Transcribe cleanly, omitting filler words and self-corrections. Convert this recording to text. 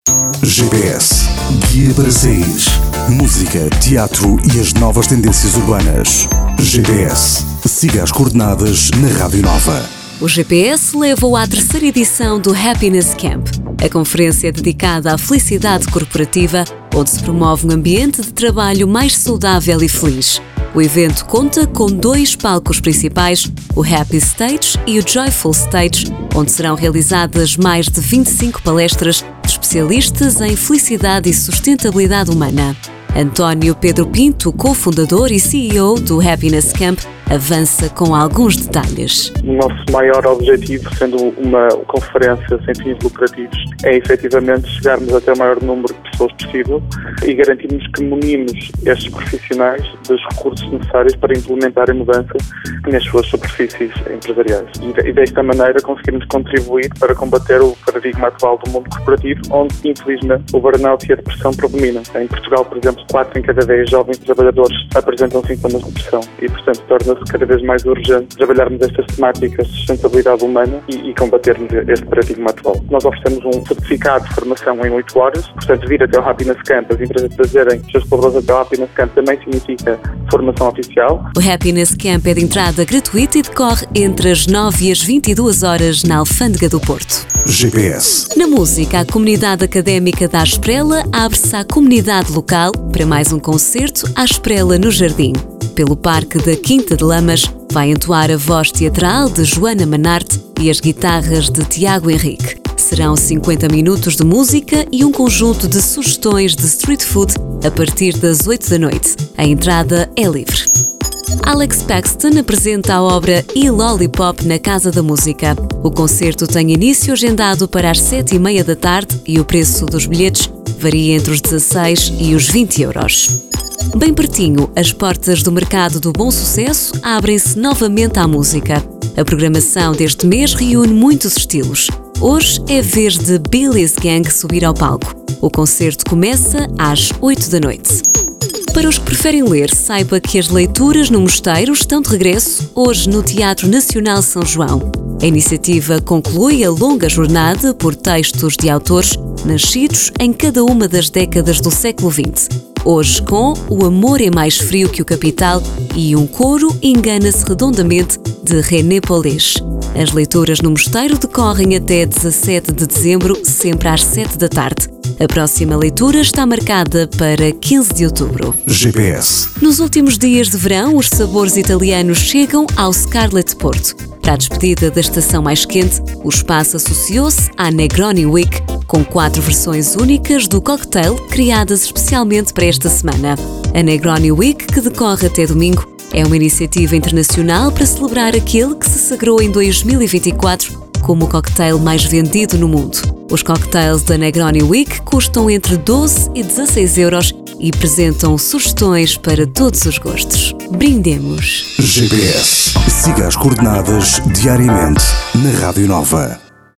GPS, guia para sair. Música, teatro e as novas tendências urbanas. GPS, siga as coordenadas na Rádio Nova. O GPS leva-o à terceira edição do Happiness Camp. A conferência é dedicada à felicidade corporativa, onde se promove um ambiente de trabalho mais saudável e feliz. O evento conta com 2 palcos principais, o Happy Stage e o Joyful Stage, onde serão realizadas mais de 25 palestras de especialistas em felicidade e sustentabilidade humana. António Pedro Pinto, cofundador e CEO do Happiness Camp, avança com alguns detalhes. O nosso maior objetivo, sendo uma conferência sem fins lucrativos, é efetivamente chegarmos até o maior número de pessoas possível e garantirmos que munimos estes profissionais dos recursos necessários para implementar a mudança nas suas superfícies empresariais. E desta maneira conseguimos contribuir para combater o paradigma atual do mundo corporativo, onde infelizmente o burnout e a depressão predominam. Em Portugal, por exemplo, 4 em cada 10 jovens trabalhadores apresentam sintomas de depressão e, portanto, torna-se cada vez mais urgente trabalharmos estas temáticas de sustentabilidade humana e combatermos este paradigma atual. Nós oferecemos um certificado de formação em 8 horas, portanto, vir até o Happiness Camp, as empresas trazerem os seus colaboradores até o Happiness Camp também significa formação oficial. O Happiness Camp é de entrada gratuita e decorre entre as 9 e as 22 horas na Alfândega do Porto. GPS. Na música, a comunidade académica da Asprela abre-se à comunidade local para mais um concerto à Asprela no Jardim. Pelo Parque da Quinta de Lamas vai entoar a voz teatral de Joana Manarte e as guitarras de Tiago Henrique. Serão 50 minutos de música e um conjunto de sugestões de street food a partir das 8 da noite. A entrada é livre. Alex Paxton apresenta a obra E Lollipop na Casa da Música. O concerto tem início agendado para as 7h30 da tarde e o preço dos bilhetes varia entre os 16 e os 20 euros. Bem pertinho, as portas do Mercado do Bom Sucesso abrem-se novamente à música. A programação deste mês reúne muitos estilos. Hoje é vez de Billy's Gang subir ao palco. O concerto começa às 8 da noite. Para os que preferem ler, saiba que as leituras no Mosteiro estão de regresso hoje no Teatro Nacional São João. A iniciativa conclui a longa jornada por textos de autores nascidos em cada uma das décadas do século XX. Hoje com O Amor é Mais Frio que o Capital e Um Coro Engana-se Redondamente, de René Paulês. As leituras no Mosteiro decorrem até 17 de dezembro, sempre às 7 da tarde. A próxima leitura está marcada para 15 de outubro. GPS. Nos últimos dias de verão, os sabores italianos chegam ao Scarlet Porto. Para a despedida da estação mais quente, o espaço associou-se à Negroni Week, com 4 versões únicas do cocktail criadas especialmente para esta semana. A Negroni Week, que decorre até domingo, é uma iniciativa internacional para celebrar aquele que se sagrou em 2024 como o cocktail mais vendido no mundo. Os cocktails da Negroni Week custam entre 12 e 16 euros e apresentam sugestões para todos os gostos. Brindemos! GPS. Siga as coordenadas diariamente na Rádio Nova.